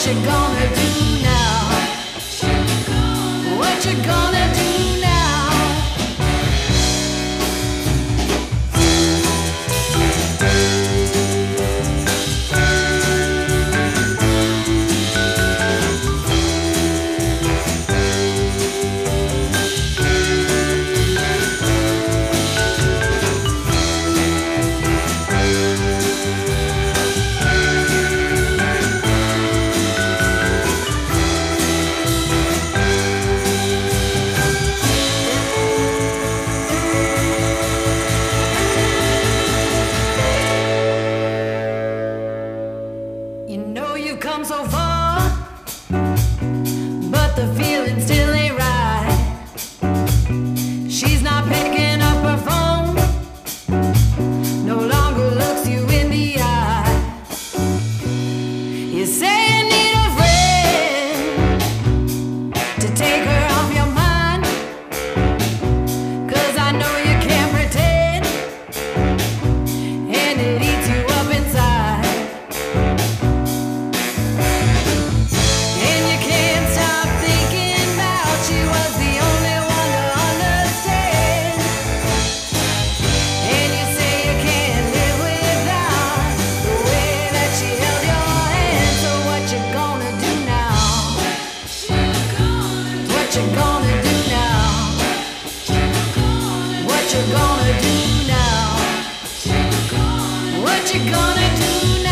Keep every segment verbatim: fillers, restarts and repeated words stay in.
you gonna do now? What you gonna do now? You know you've come so far, but the feeling still ain't right. She's not picking up her phone, no longer looks you in the eye. You say you need a friend to take her off your mind, 'cause I know you can't pretend, and it eats you up inside. And you can't stop thinking about she was the only one to understand. And you say you can't live without the way that she held your hand. So what you gonna do now? What you gonna do now? What you gonna do now? What you gonna do now?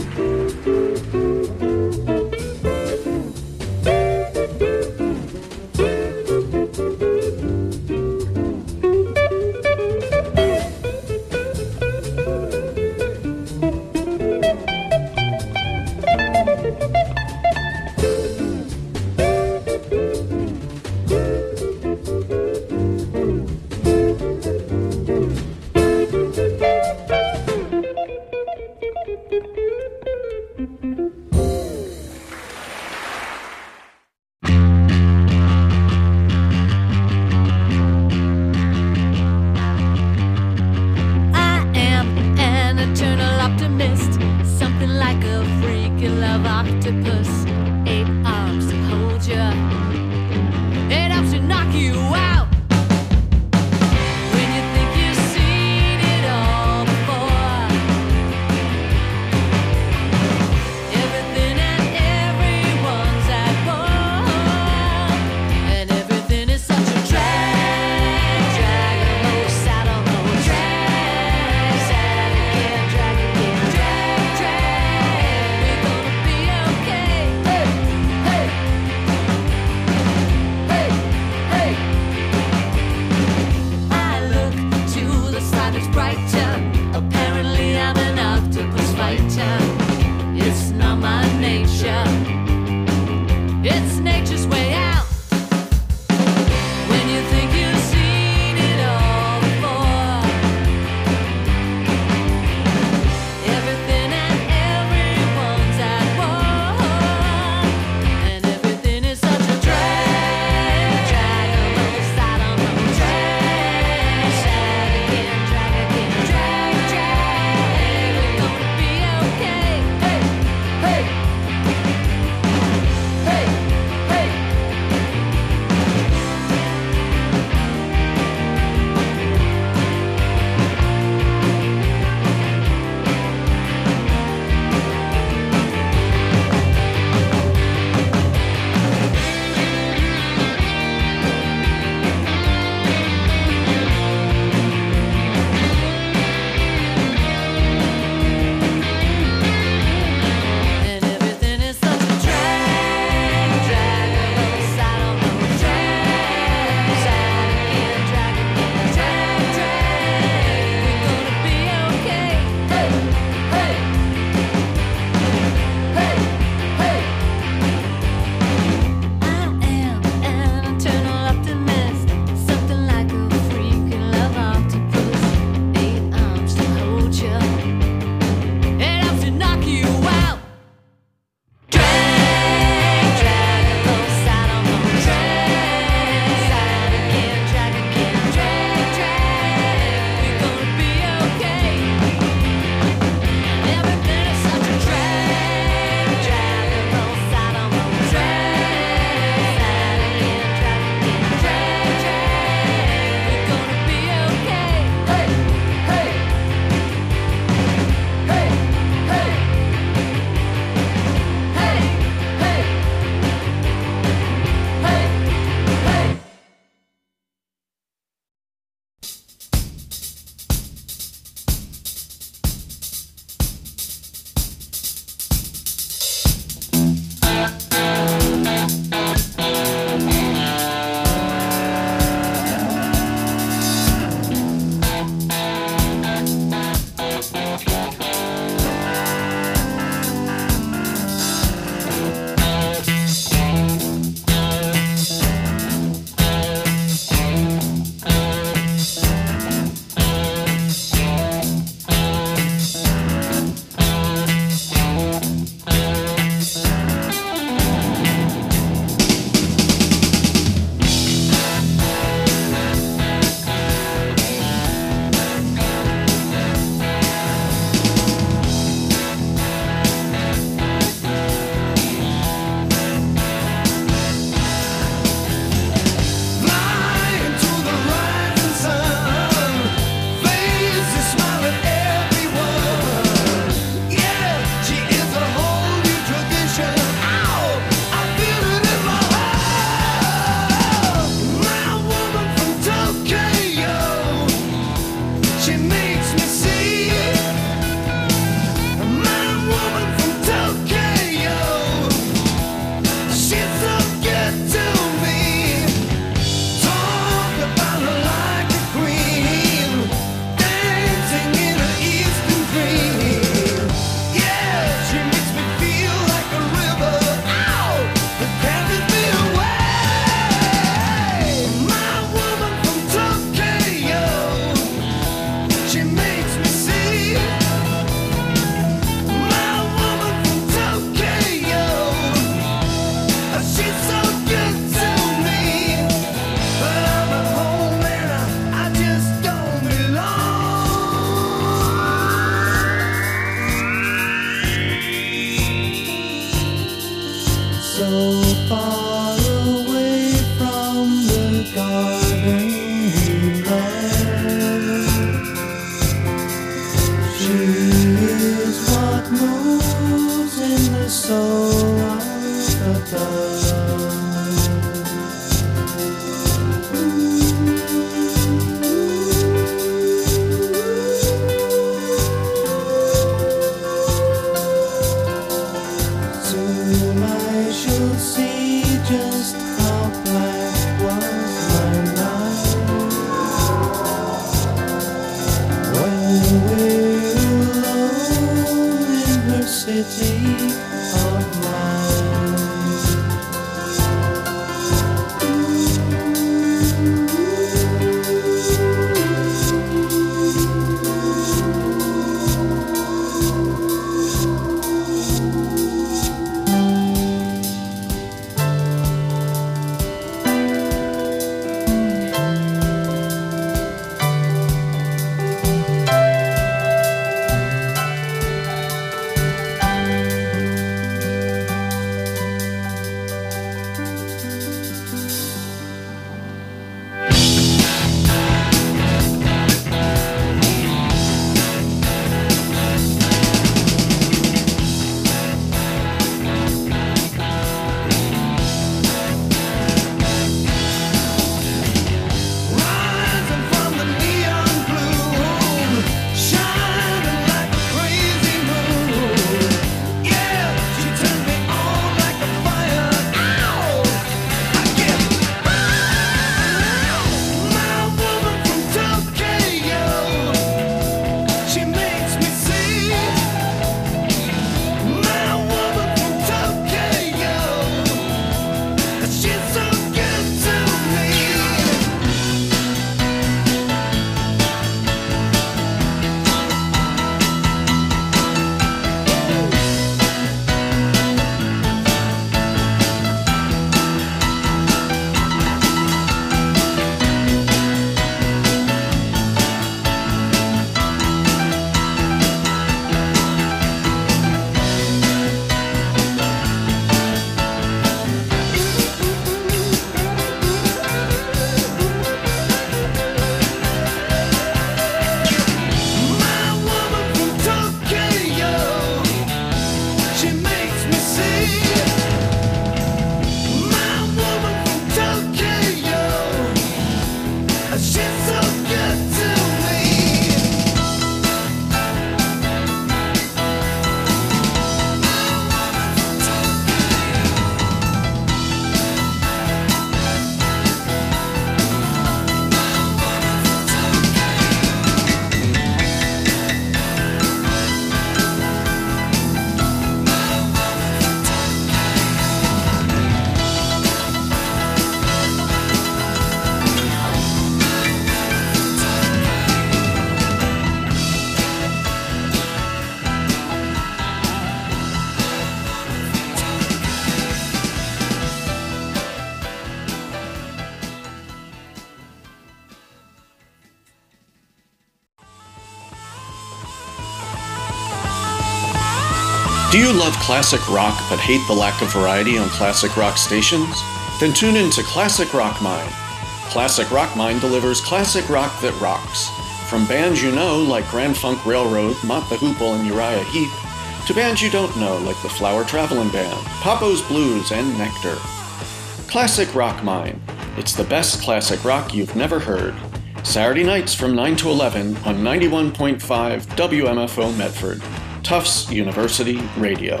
Do you love classic rock but hate the lack of variety on classic rock stations? Then tune in to Classic Rock Mine. Classic Rock Mine delivers classic rock that rocks. From bands you know like Grand Funk Railroad, Mott the Hoople, and Uriah Heep, to bands you don't know like the Flower Traveling Band, Papo's Blues, and Nectar. Classic Rock Mine. It's the best classic rock you've never heard. Saturday nights from nine to eleven on ninety-one point five W M F O Medford. Tufts University Radio.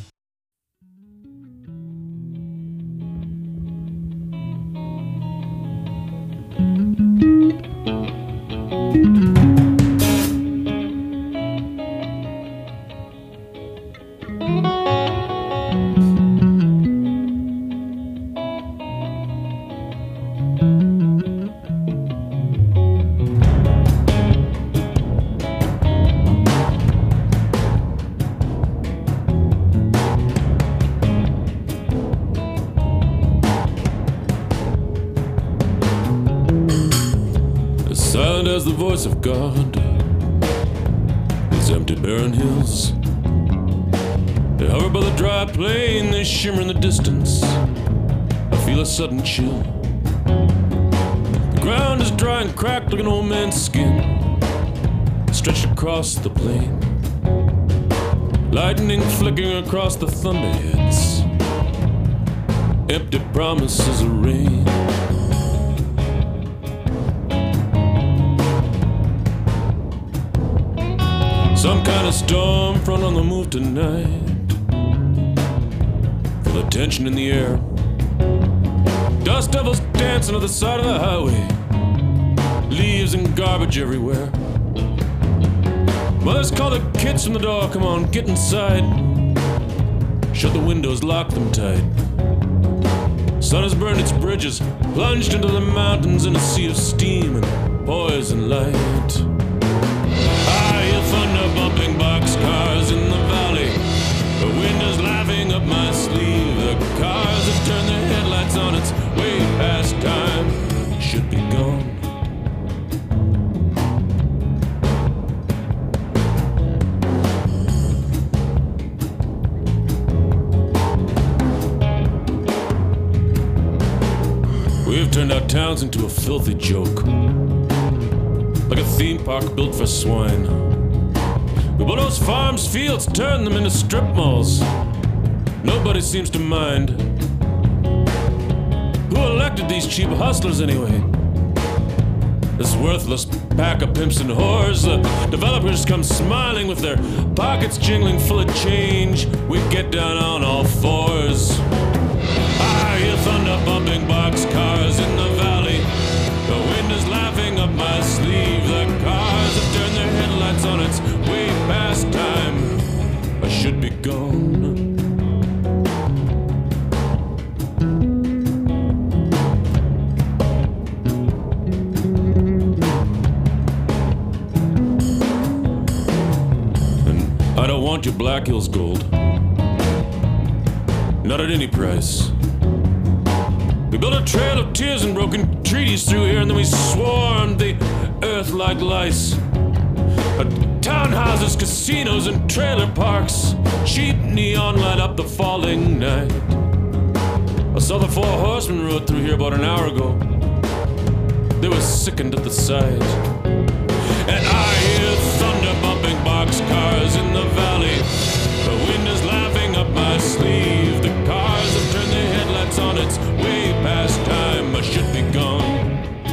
Silent as the voice of God, these empty barren hills, they hover by the dry plain, they shimmer in the distance. I feel a sudden chill. The ground is dry and cracked like an old man's skin, stretched across the plain. Lightning flickering across the thunderheads, empty promises of rain. Some kind of storm front on the move tonight. Feel the tension in the air. Dust devils dancing on the side of the highway. Leaves and garbage everywhere. Mothers call the kids from the door. Come on, get inside. Shut the windows, lock them tight. Sun has burned its bridges, plunged into the mountains in a sea of steam and poison light. Thunder bumping boxcars in the valley. The wind is laughing up my sleeve. The cars have turned their headlights on. It's way past time. Should be gone. We've turned our towns into a filthy joke, like a theme park built for swine. We bulldoze farms, fields, turn them into strip malls. Nobody seems to mind. Who elected these cheap hustlers anyway? This worthless pack of pimps and whores. The developers come smiling with their pockets jingling full of change. We get down on all fours. I hear thunder bumping boxcars in the valley. The wind is laughing up my sleeve. The cars have turned their headlights on. It's way past time. I should be gone. And I don't want your Black Hills gold. Not at any price. We built a trail of tears and broken treaties through here, and then we swarmed the earth like lice. Uh, townhouses, casinos, and trailer parks. Cheap neon light up the falling night. I saw the four horsemen rode through here about an hour ago. They were sickened at the sight. And I hear thunder bumping boxcars in the valley. The wind is laughing up my sleeve. The cars have turned their headlights on. It's way past time. I should be gone.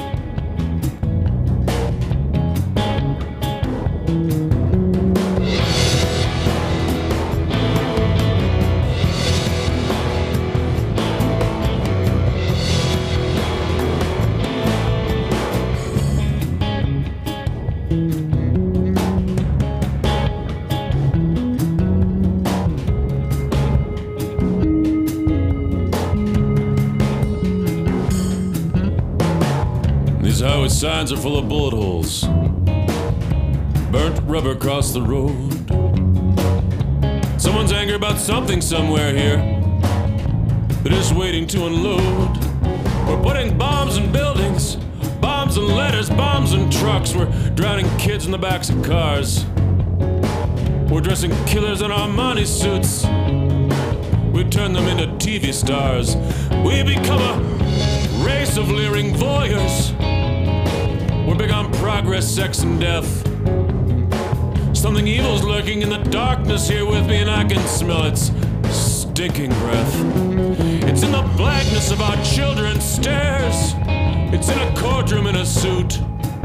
These highway signs are full of bullet holes. Burnt rubber across the road. Someone's angry about something somewhere here. They're just waiting to unload. We're putting bombs in buildings, bombs in letters, bombs in trucks. We're drowning kids in the backs of cars. We're dressing killers in Armani suits. We turn them into T V stars. We become a race of leering voyeurs. We're big on progress, sex, and death. Something evil's lurking in the darkness here with me, and I can smell its stinking breath. It's in the blackness of our children's stares. It's in a courtroom in a suit.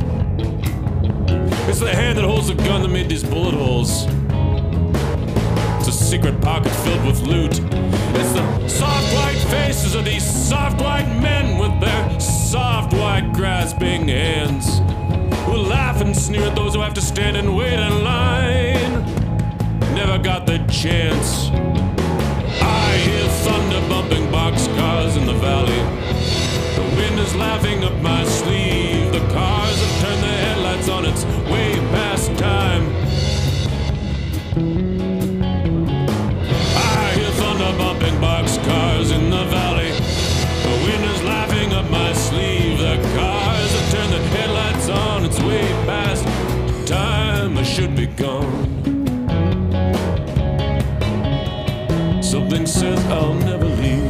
It's the hand that holds the gun that made these bullet holes. It's a secret pocket filled with loot. It's the soft white faces of these soft white men with their soft white grasping hands, who laugh and sneer at those who have to stand and wait in line. Never got the chance. I hear thunder bumping boxcars in the valley. The wind is laughing up my sleeve. The cars have turned their headlights on. It's way past time. I hear thunder bumping boxcars in the valley. The wind is laughing up my sleeve. The cars have turned their headlights on. It's way past time. I should be gone. Something says I'll never leave.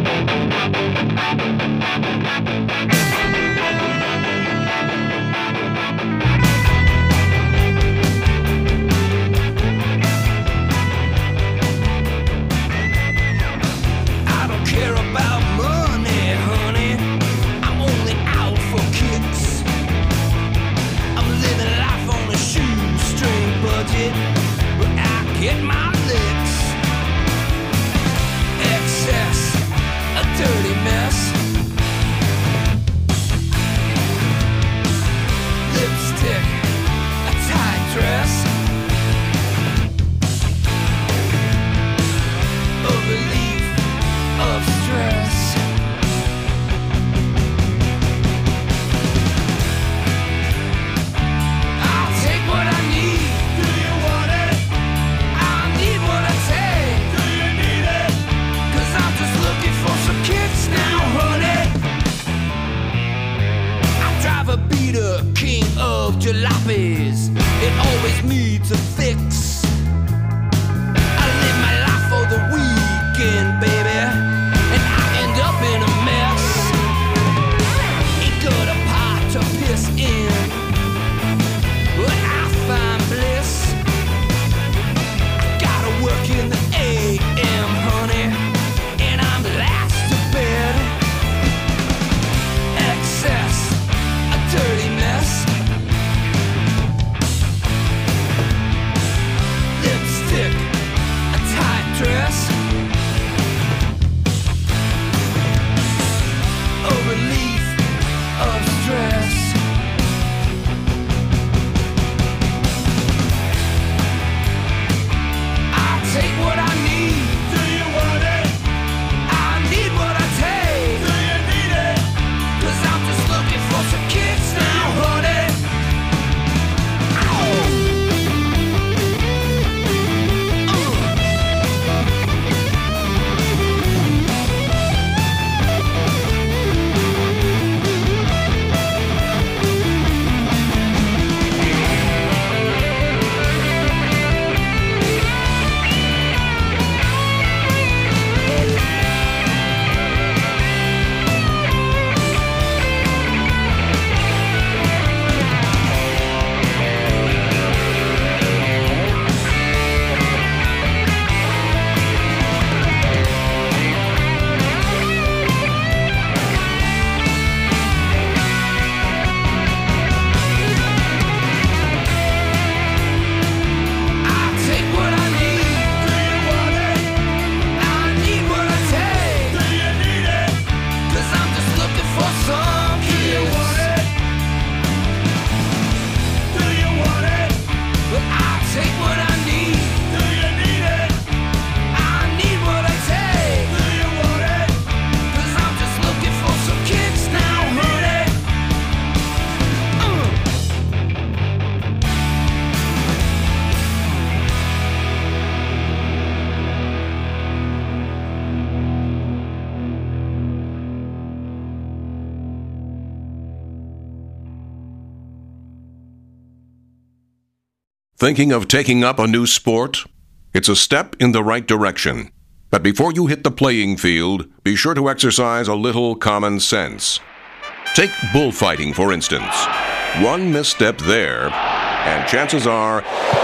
Thinking of taking up a new sport? It's a step in the right direction. But before you hit the playing field, be sure to exercise a little common sense. Take bullfighting, for instance. One misstep there, and chances are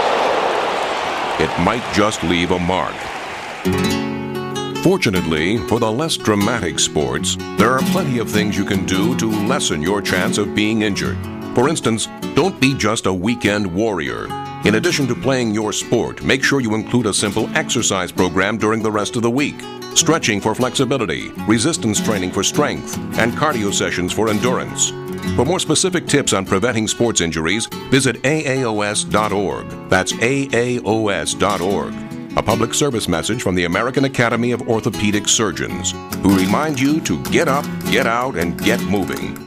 it might just leave a mark. Fortunately, for the less dramatic sports, there are plenty of things you can do to lessen your chance of being injured. For instance, don't be just a weekend warrior. In addition to playing your sport, make sure you include a simple exercise program during the rest of the week. Stretching for flexibility, resistance training for strength, and cardio sessions for endurance. For more specific tips on preventing sports injuries, visit A A O S dot org. That's A A O S dot org. A public service message from the American Academy of Orthopedic Surgeons, who remind you to get up, get out, and get moving.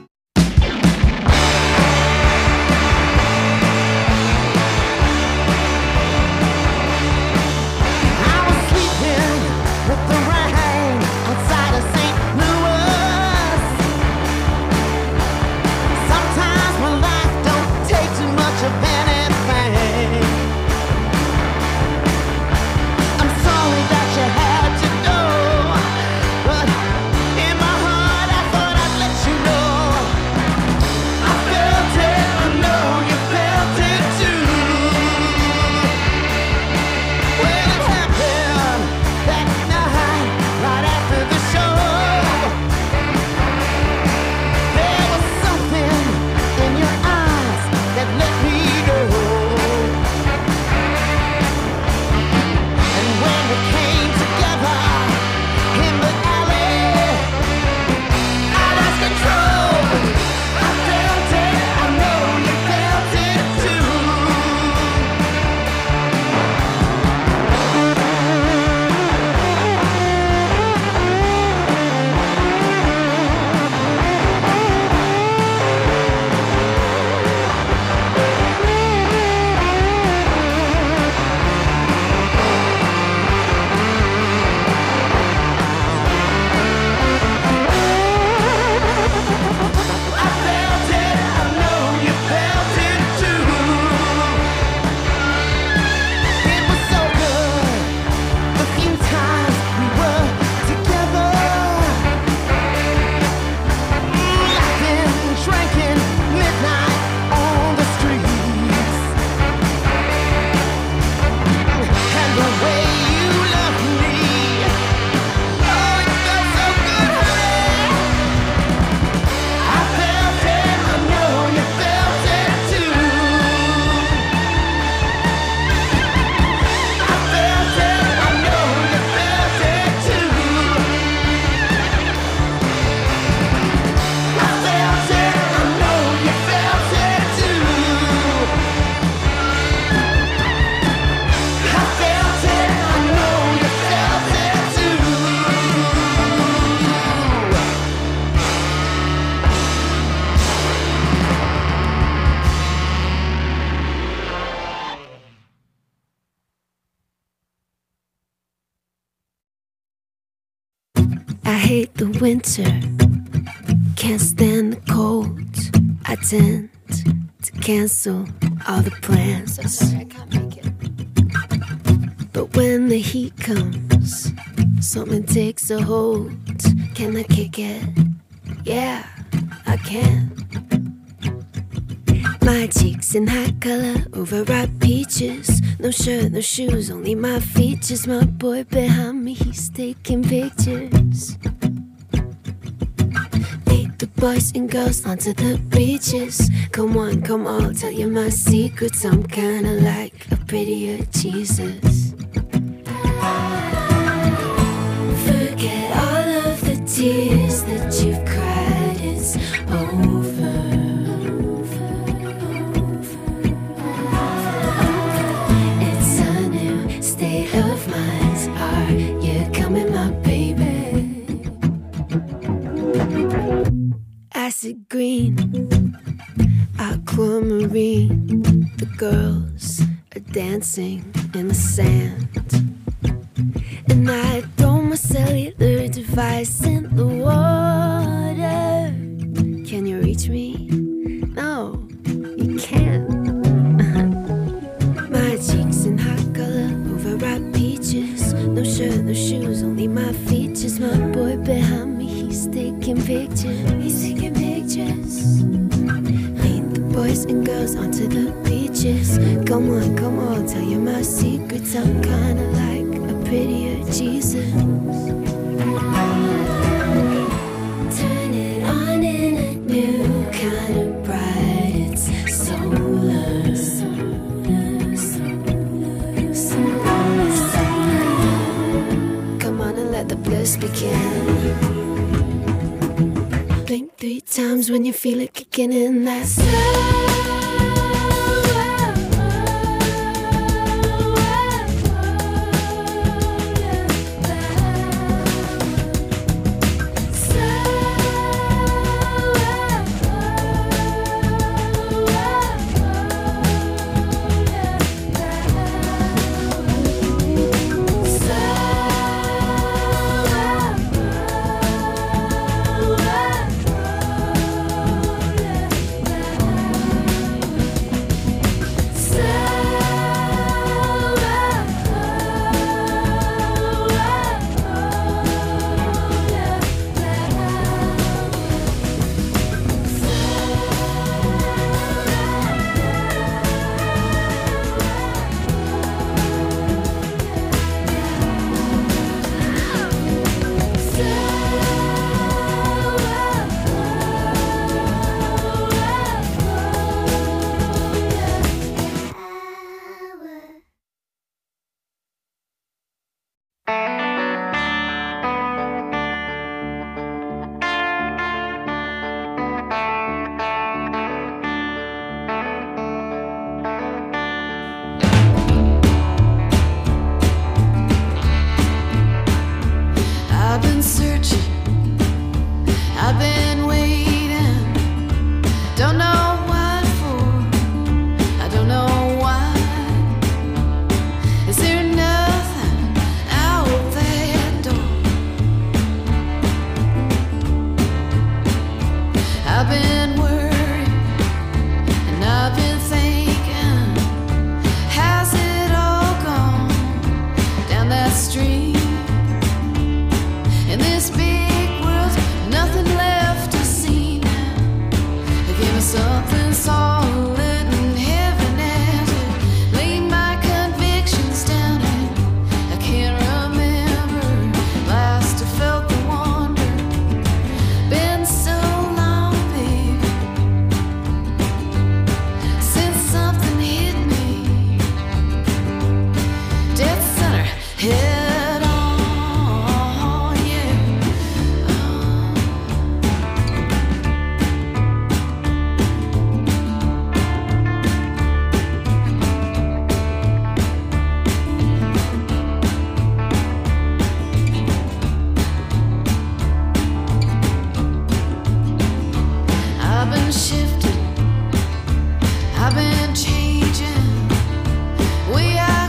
hate the winter, can't stand the cold. I tend to cancel all the plans. So sorry, I can't make it. But when the heat comes, something takes a hold. Can I kick it? Yeah, I can. My cheeks in hot color, overripe peaches. No shirt, no shoes, only my features. My boy behind me, he's taking pictures. Lead the boys and girls onto the beaches. Come on, come on, tell you my secrets. I'm kinda like a prettier Jesus. Forget all of the tears that you've cried, it's over. It's a new state of mind. Are you coming, my baby? Acid green, aquamarine. The girls are dancing in the sand, and I throw my cellular device in the water. Can you reach me? No, you can't. My cheeks in hot color, overripe peaches. No shirt, no shoes, only my features. My boy behind me, he's taking pictures. He's taking pictures. Lead the boys and girls onto the beaches. Come on, come on, tell you my secrets. I'm kinda like a prettier Jesus. Turn it on in a new kind of bright. It's solar. Solar, solar, solar, solar. Come on and let the bliss begin. Blink three times when you feel it kicking in. That soul.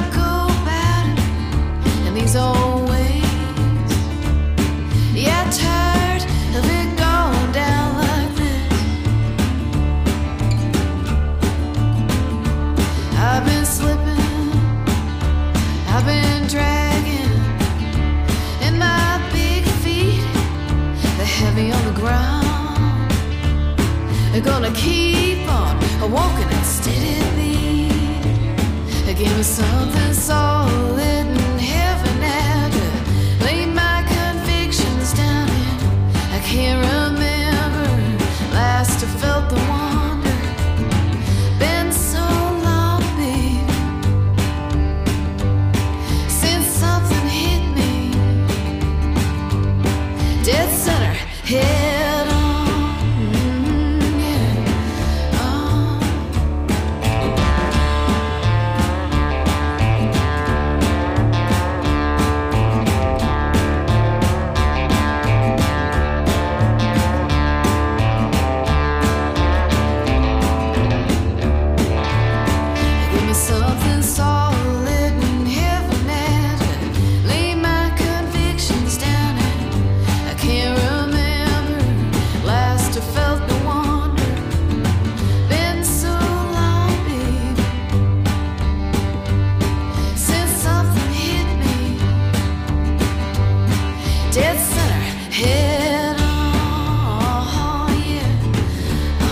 these old ways. Yeah, You're gonna keep on walking at steady beat. Give me something solid and heavy now to lay my convictions down in. I can't remember last I felt the wonder. Been so long, babe, since something hit me dead center head on. Mm, yeah. Oh. Give me something solid and heavy now to lay my convictions down in. I can't remember last I felt the wonder. Been so long, babe, since something hit me dead center head on. Yeah. Oh.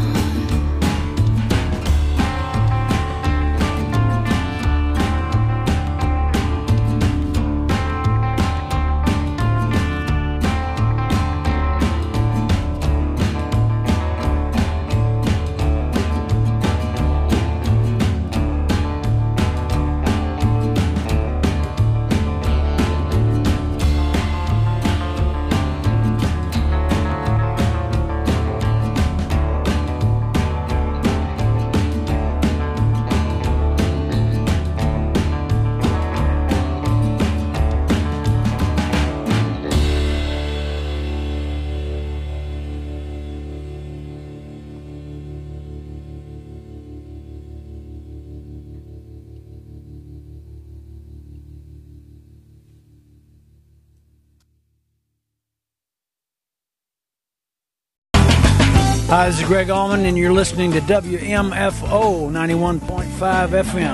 Hi, this is Greg Allman, and you're listening to W M F O ninety-one point five F M.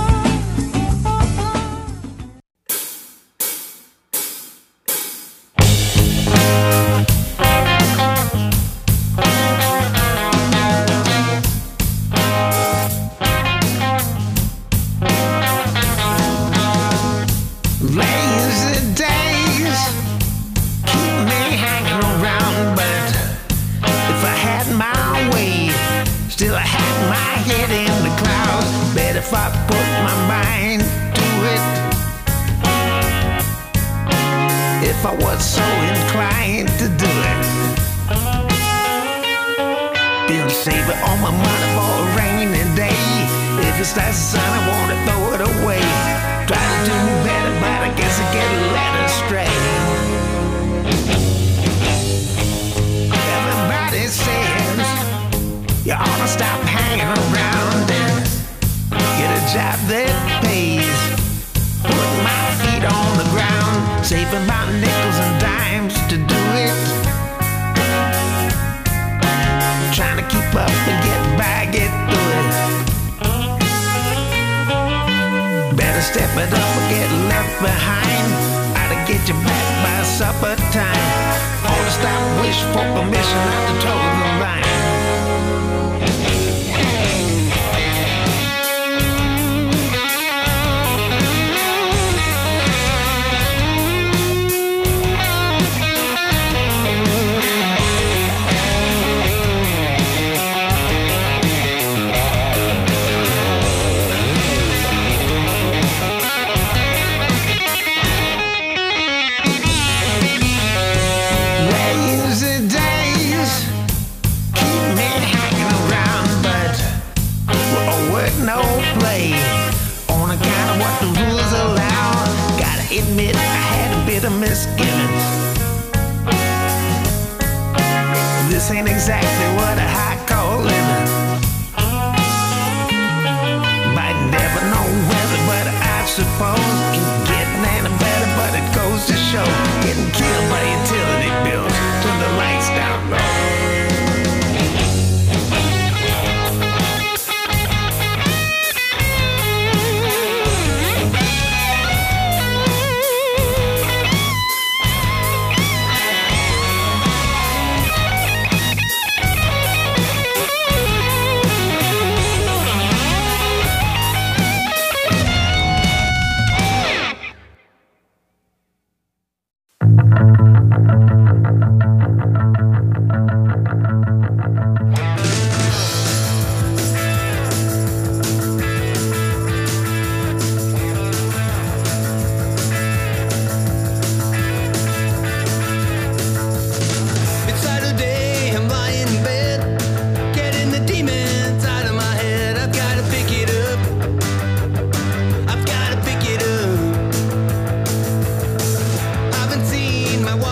Lazy days keep me hanging around, but if I had my way, still I had my head in the clouds. Bet if I put my mind to it, if I was so inclined to do it, feel saving all my money for a rainy day. If it's that sun, I wanna throw it away. Try to do better, but I guess I get led astray. Everybody says you ought to stop hanging around and get a job that pays. Put my feet on the ground, saving my nickels and dimes to do it. Trying to keep up and get by, get through it. Better step it up or get left behind. I'd get you back by supper time. Ought to stop, wish for permission not to toe the line. Lazy days keep me hanging around, but we're all work, no play. On account of what the rules allow, gotta admit I had a bit of misgivings. This ain't exactly what a high calling. Might never know whether, but I suppose ain't getting any better, but it goes to show getting killed by utility bills. Turn the lights down low. My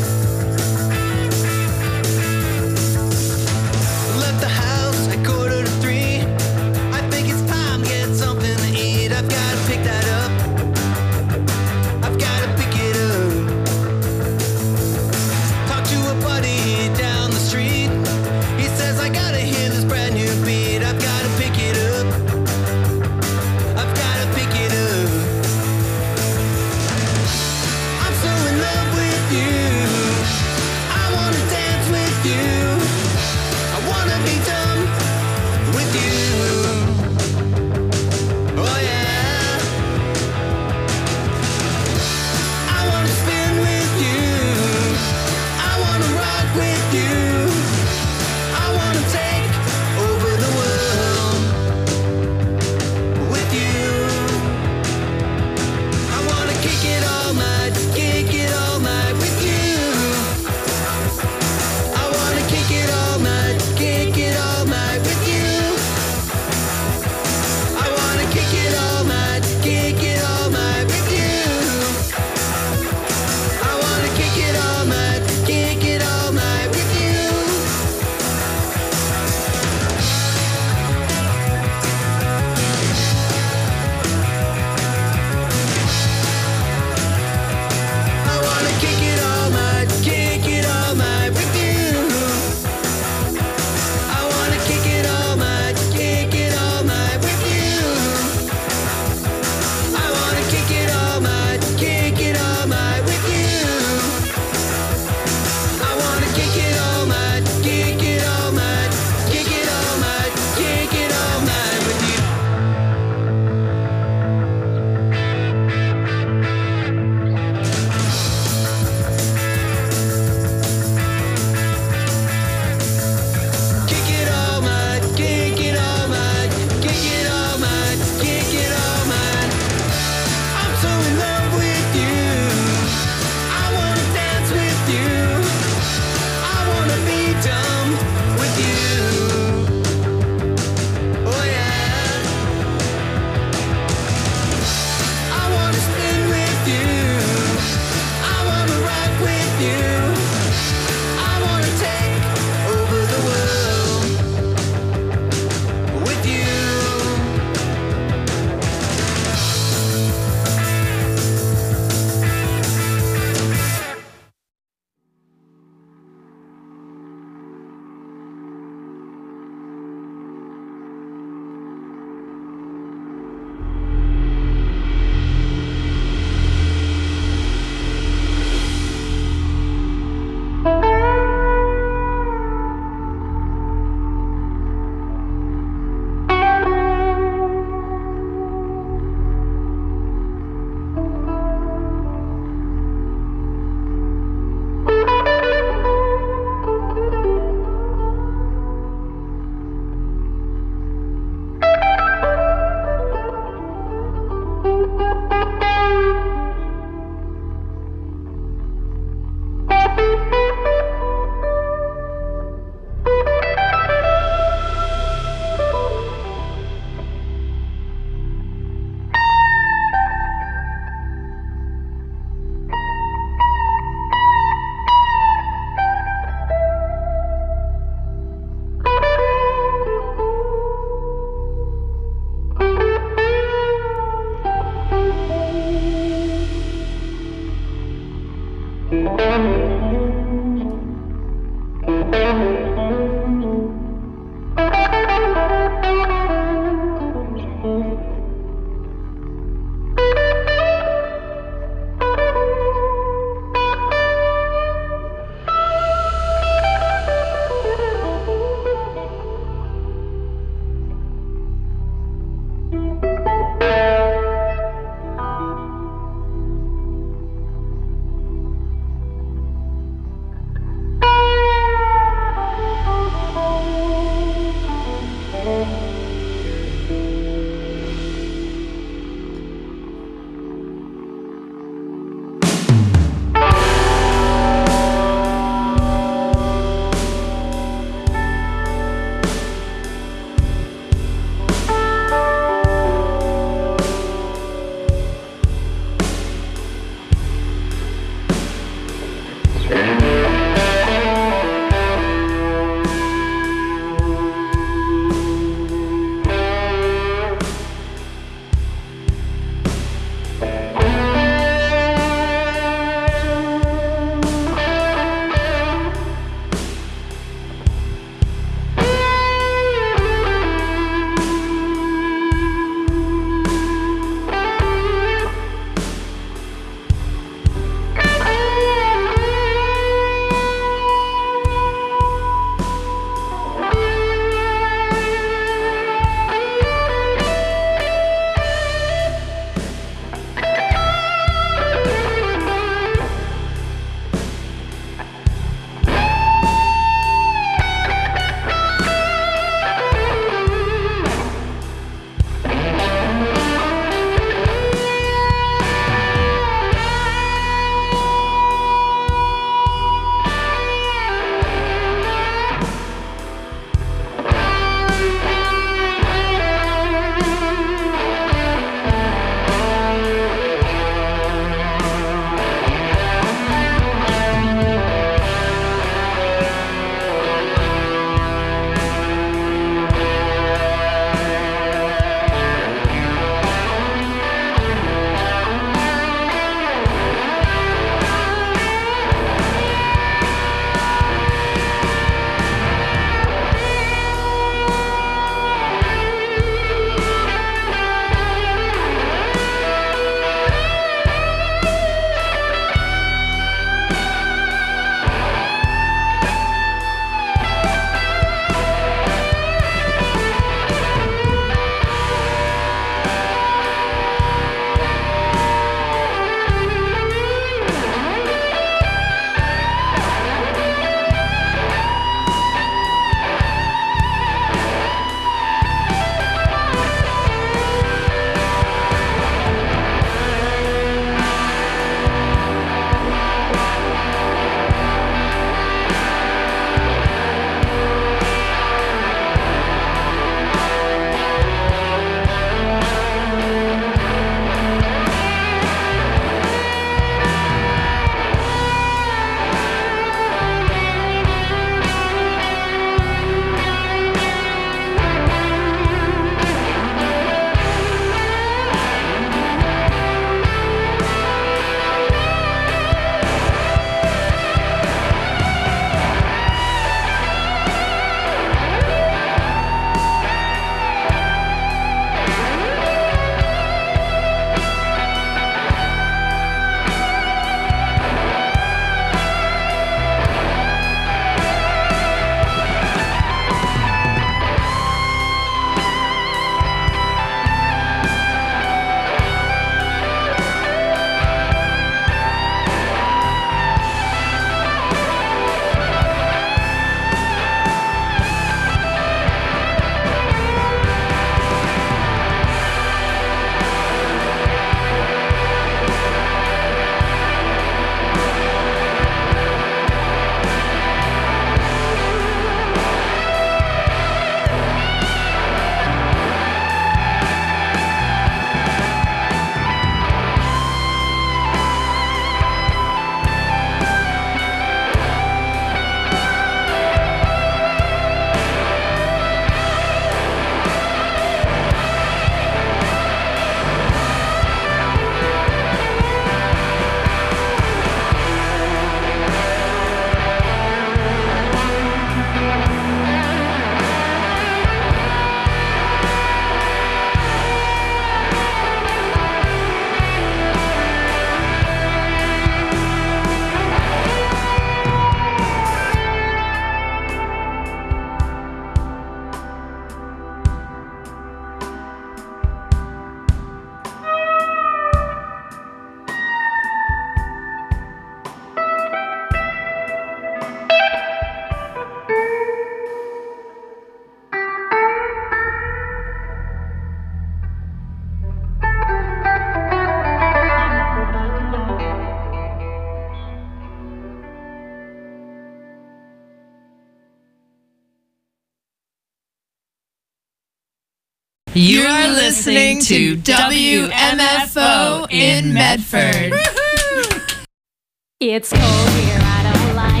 You are listening to W M F O in Medford. It's cold here, I don't like